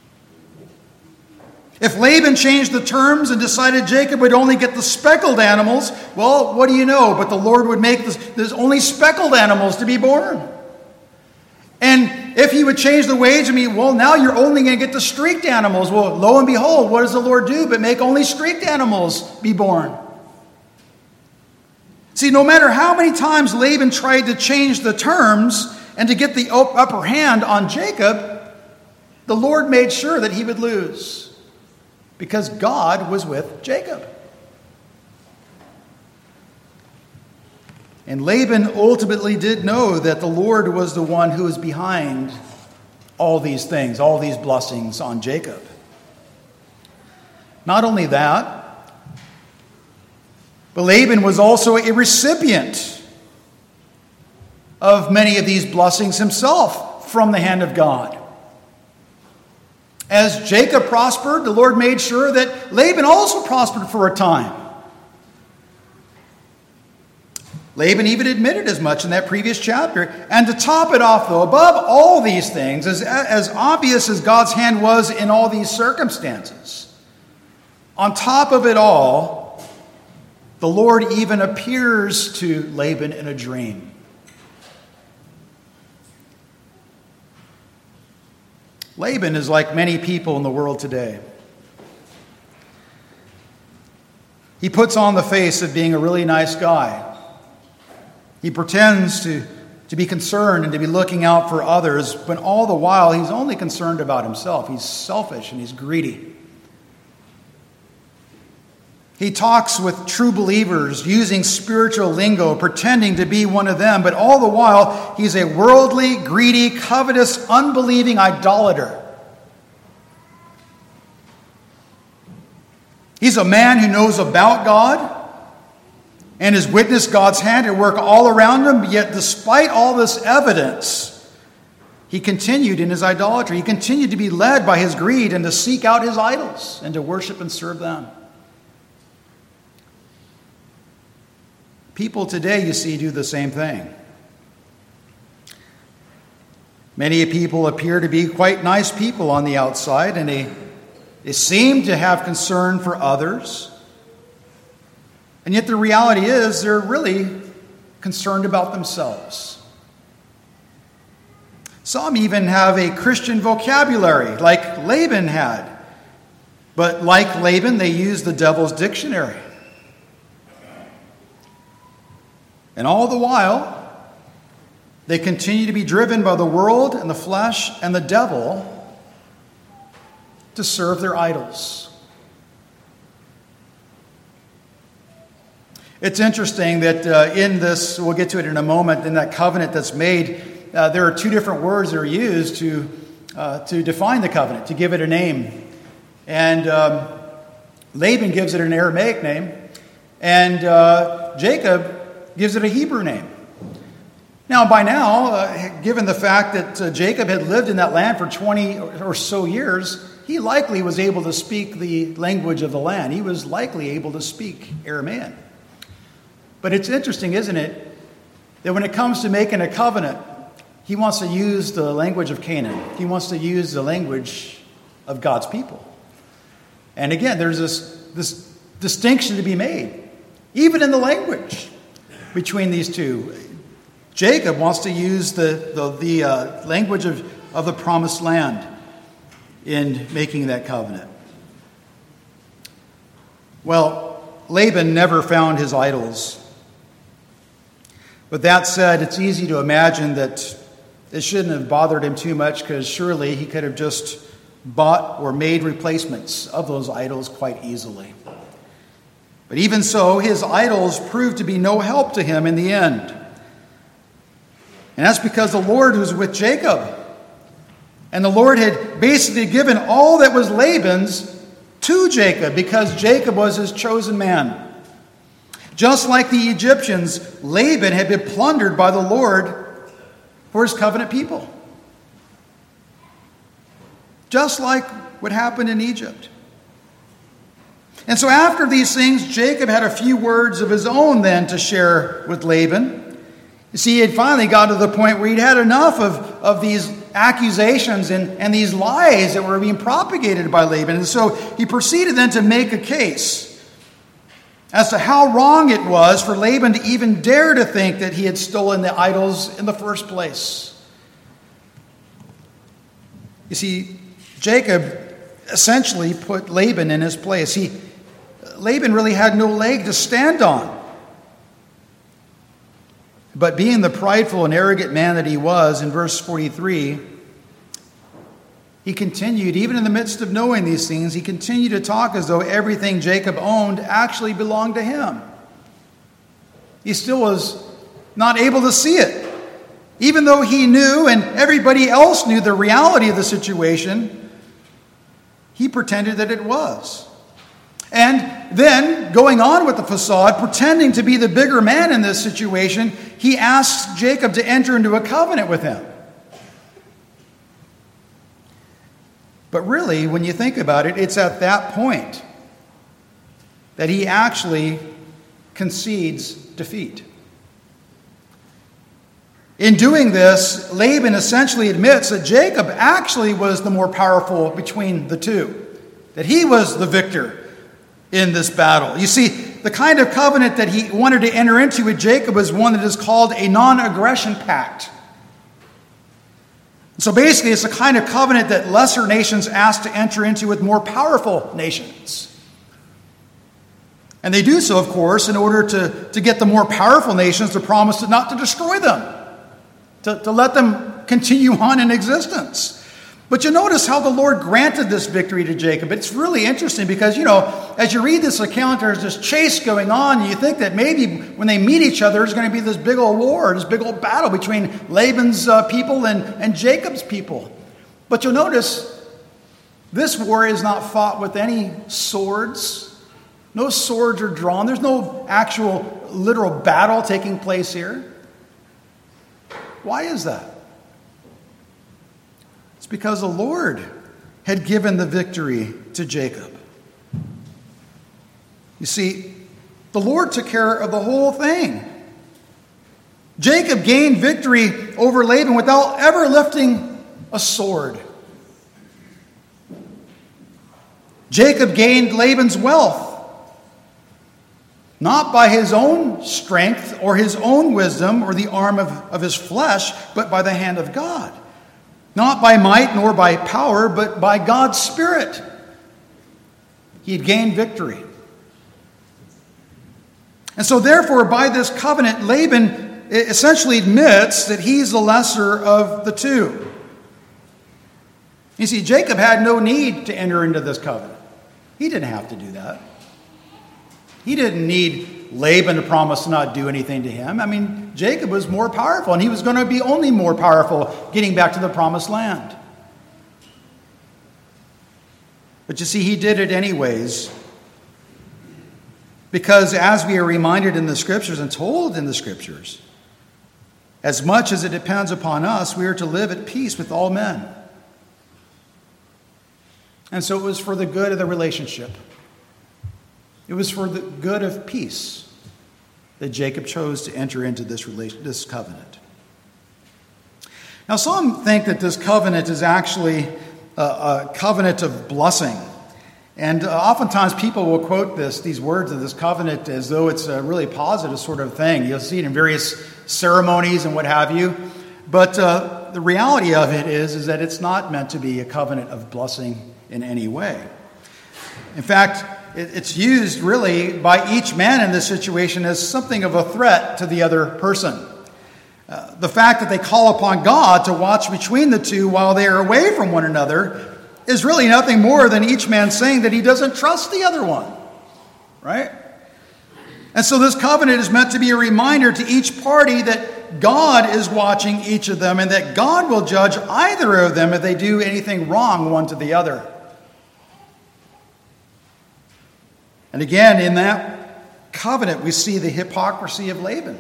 If Laban changed the terms and decided Jacob would only get the speckled animals, well, what do you know? But the Lord would make there's only speckled animals to be born. And if he would change the wage, well, now you're only going to get the streaked animals. Well, lo and behold, what does the Lord do but make only streaked animals be born? See, no matter how many times Laban tried to change the terms and to get the upper hand on Jacob, the Lord made sure that he would lose because God was with Jacob. And Laban ultimately did know that the Lord was the one who was behind all these things, all these blessings on Jacob. Not only that, but Laban was also a recipient of many of these blessings himself from the hand of God. As Jacob prospered, the Lord made sure that Laban also prospered for a time. Laban even admitted as much in that previous chapter. And to top it off, though, above all these things, as obvious as God's hand was in all these circumstances, on top of it all, the Lord even appears to Laban in a dream. Laban is like many people in the world today. He puts on the face of being a really nice guy. He pretends to be concerned and to be looking out for others, but all the while he's only concerned about himself. He's selfish and he's greedy. He talks with true believers using spiritual lingo, pretending to be one of them, but all the while he's a worldly, greedy, covetous, unbelieving idolater. He's a man who knows about God and has witnessed God's hand at work all around him, yet despite all this evidence, he continued in his idolatry. He continued to be led by his greed and to seek out his idols and to worship and serve them. People today, you see, do the same thing. Many people appear to be quite nice people on the outside, and they seem to have concern for others. And yet the reality is they're really concerned about themselves. Some even have a Christian vocabulary, like Laban had. But like Laban, they use the devil's dictionary. And all the while, they continue to be driven by the world and the flesh and the devil to serve their idols. It's interesting that in this, we'll get to it in a moment, in that covenant that's made, there are two different words that are used to define the covenant, to give it a name. And Laban gives it an Aramaic name, and Jacob gives it a Hebrew name. Now, by now, given the fact that Jacob had lived in that land for 20 or so years, he likely was able to speak the language of the land. He was likely able to speak Aramaic. But it's interesting, isn't it, that when it comes to making a covenant, he wants to use the language of Canaan. He wants to use the language of God's people. And again, there's this distinction to be made, even in the language between these two. Jacob wants to use the language of the promised land in making that covenant. Well, Laban never found his idols. But that said, it's easy to imagine that it shouldn't have bothered him too much, because surely he could have just bought or made replacements of those idols quite easily. But even so, his idols proved to be no help to him in the end. And that's because the Lord was with Jacob. And the Lord had basically given all that was Laban's to Jacob, because Jacob was his chosen man. Just like the Egyptians, Laban had been plundered by the Lord for his covenant people. Just like what happened in Egypt. And so after these things, Jacob had a few words of his own then to share with Laban. You see, he had finally got to the point where he'd had enough of these accusations and these lies that were being propagated by Laban. And so he proceeded then to make a case as to how wrong it was for Laban to even dare to think that he had stolen the idols in the first place. You see, Jacob essentially put Laban in his place. Laban really had no leg to stand on. But being the prideful and arrogant man that he was, in verse 43, he continued, even in the midst of knowing these things, he continued to talk as though everything Jacob owned actually belonged to him. He still was not able to see it. Even though he knew and everybody else knew the reality of the situation, he pretended that it was. And then, going on with the facade, pretending to be the bigger man in this situation, he asks Jacob to enter into a covenant with him. But really, when you think about it, it's at that point that he actually concedes defeat. In doing this, Laban essentially admits that Jacob actually was the more powerful between the two, that he was the victor in this battle. You see, the kind of covenant that he wanted to enter into with Jacob was one that is called a non-aggression pact. So basically, it's the kind of covenant that lesser nations ask to enter into with more powerful nations. And they do so, of course, in order to get the more powerful nations to promise not to destroy them, to let them continue on in existence. But you notice how the Lord granted this victory to Jacob. It's really interesting because, as you read this account, there's this chase going on, and you think that maybe when they meet each other, there's going to be this big old war, this big old battle between Laban's people and Jacob's people. But you'll notice this war is not fought with any swords. No swords are drawn. There's no actual literal battle taking place here. Why is that? It's because the Lord had given the victory to Jacob. You see, the Lord took care of the whole thing. Jacob gained victory over Laban without ever lifting a sword. Jacob gained Laban's wealth, not by his own strength or his own wisdom or the arm of his flesh, but by the hand of God. Not by might nor by power, but by God's Spirit. He had gained victory. And so therefore, by this covenant, Laban essentially admits that he's the lesser of the two. You see, Jacob had no need to enter into this covenant. He didn't have to do that. He didn't need Laban to promise to not do anything to him. I mean, Jacob was more powerful, and he was going to be only more powerful getting back to the promised land. But you see, he did it anyways. Because as we are reminded in the Scriptures and told in the Scriptures, as much as it depends upon us, we are to live at peace with all men. And so it was for the good of the relationship. It was for the good of peace that Jacob chose to enter into this covenant. Now, some think that this covenant is actually a covenant of blessing. And oftentimes people will quote these words of this covenant as though it's a really positive sort of thing. You'll see it in various ceremonies and what have you. But the reality of it is that it's not meant to be a covenant of blessing in any way. In fact, it's used really by each man in this situation as something of a threat to the other person. The fact that they call upon God to watch between the two while they are away from one another is really nothing more than each man saying that he doesn't trust the other one, right? And so this covenant is meant to be a reminder to each party that God is watching each of them and that God will judge either of them if they do anything wrong one to the other. And again, in that covenant, we see the hypocrisy of Laban.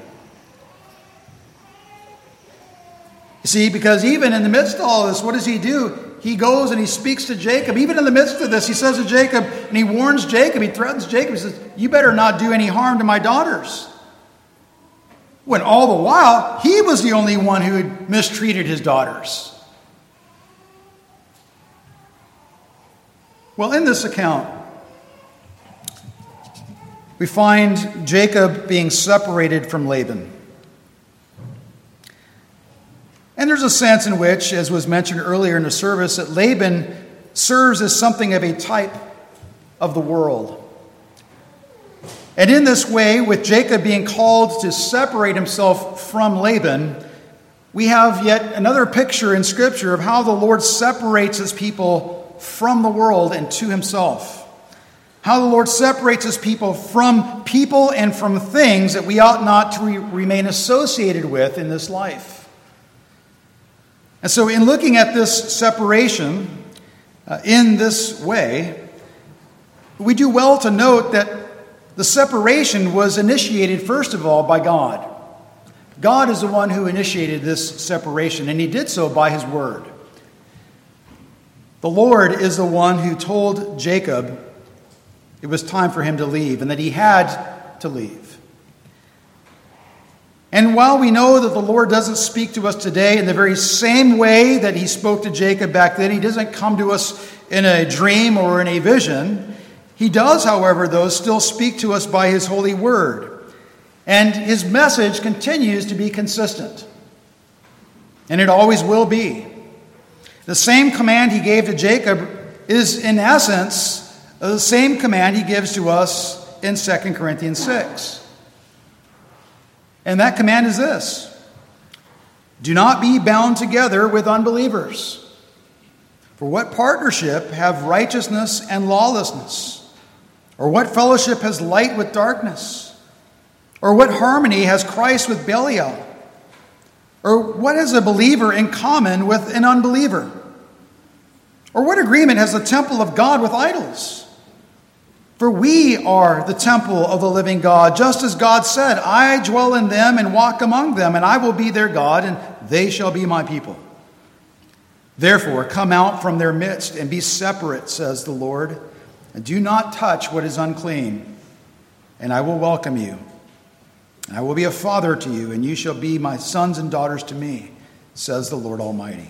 You see, because even in the midst of all this, what does he do? He goes and he speaks to Jacob. Even in the midst of this, he says to Jacob, and he warns Jacob, he threatens Jacob. He says, you better not do any harm to my daughters. When all the while, he was the only one who had mistreated his daughters. Well, in this account, we find Jacob being separated from Laban. And there's a sense in which, as was mentioned earlier in the service, that Laban serves as something of a type of the world. And in this way, with Jacob being called to separate himself from Laban, we have yet another picture in Scripture of how the Lord separates his people from the world and to himself. How the Lord separates his people from people and from things that we ought not to remain associated with in this life. And so in looking at this separation in this way, we do well to note that the separation was initiated, first of all, by God. God is the one who initiated this separation, and he did so by his word. The Lord is the one who told Jacob it was time for him to leave, and that he had to leave. And while we know that the Lord doesn't speak to us today in the very same way that he spoke to Jacob back then, he doesn't come to us in a dream or in a vision. He does, however, though, still speak to us by his holy word. And his message continues to be consistent. And it always will be. The same command he gave to Jacob is, in essence, the same command he gives to us in 2 Corinthians 6. And that command is this: do not be bound together with unbelievers. For what partnership have righteousness and lawlessness? Or what fellowship has light with darkness? Or what harmony has Christ with Belial? Or what has a believer in common with an unbeliever? Or what agreement has the temple of God with idols? For we are the temple of the living God, just as God said, I dwell in them and walk among them, and I will be their God, and they shall be my people. Therefore, come out from their midst and be separate, says the Lord, and do not touch what is unclean, and I will welcome you. I will be a father to you, and you shall be my sons and daughters to me, says the Lord Almighty.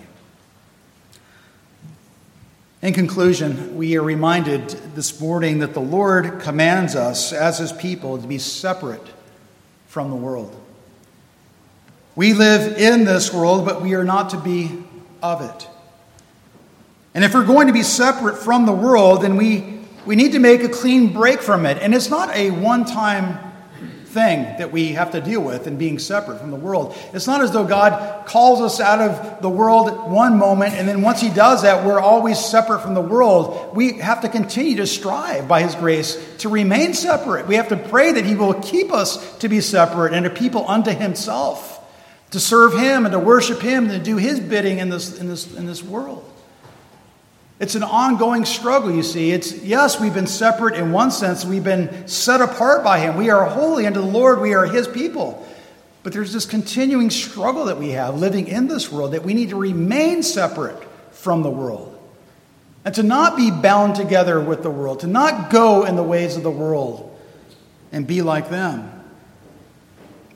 In conclusion, we are reminded this morning that the Lord commands us as his people to be separate from the world. We live in this world, but we are not to be of it. And if we're going to be separate from the world, then we need to make a clean break from it. And it's not a one-time thing that we have to deal with in being separate from the world. It's not as though God calls us out of the world one moment, and then once he does that, we're always separate from the world. We have to continue to strive by his grace to remain separate. We have to pray that he will keep us to be separate and a people unto himself, to serve him and to worship him and to do his bidding in this world. It's an ongoing struggle, you see. Yes, we've been separate in one sense. We've been set apart by him. We are holy unto the Lord. We are his people. But there's this continuing struggle that we have living in this world, that we need to remain separate from the world. And to not be bound together with the world. To not go in the ways of the world and be like them.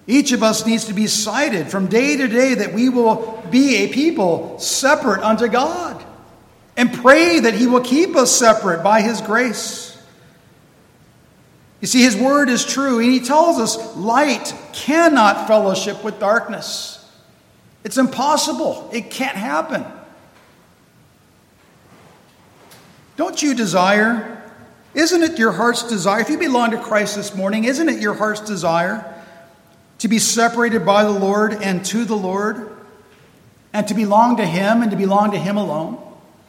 Each of us needs to be cited from day to day that we will be a people separate unto God, and pray that He will keep us separate by His grace. You see, His word is true, and He tells us light cannot fellowship with darkness. It's impossible. It can't happen. Don't you desire, isn't it your heart's desire, if you belong to Christ this morning, isn't it your heart's desire to be separated by the Lord and to the Lord, and to belong to Him and to belong to Him alone?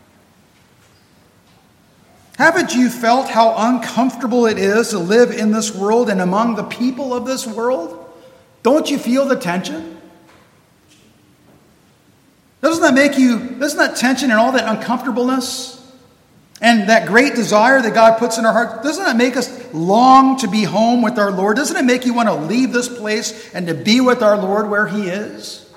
Haven't you felt how uncomfortable it is to live in this world and among the people of this world? Don't you feel the tension? Doesn't that tension and all that uncomfortableness and that great desire that God puts in our heart, doesn't that make us long to be home with our Lord? Doesn't it make you want to leave this place and to be with our Lord where He is?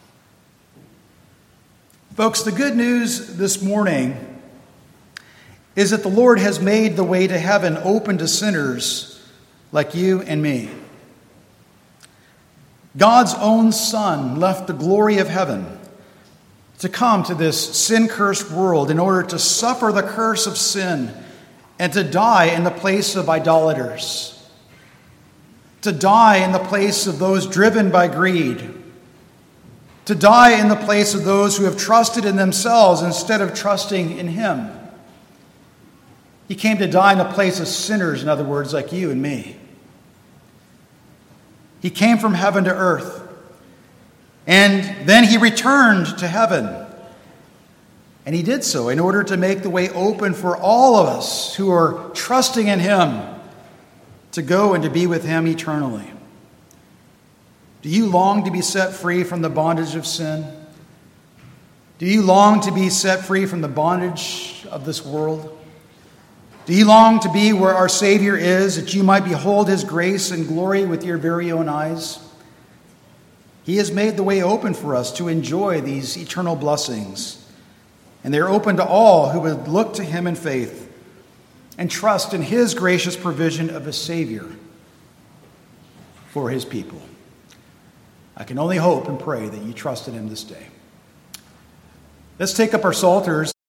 Folks, the good news this morning is that the Lord has made the way to heaven open to sinners like you and me. God's own Son left the glory of heaven to come to this sin-cursed world in order to suffer the curse of sin and to die in the place of idolaters, to die in the place of those driven by greed, to die in the place of those who have trusted in themselves instead of trusting in Him. He came to die in the place of sinners, in other words, like you and me. He came from heaven to earth. And then He returned to heaven. And He did so in order to make the way open for all of us who are trusting in Him to go and to be with Him eternally. Do you long to be set free from the bondage of sin? Do you long to be set free from the bondage of this world? Do you long to be where our Savior is, that you might behold His grace and glory with your very own eyes? He has made the way open for us to enjoy these eternal blessings. And they're open to all who would look to Him in faith and trust in His gracious provision of a Savior for His people. I can only hope and pray that you trust in Him this day. Let's take up our psalters.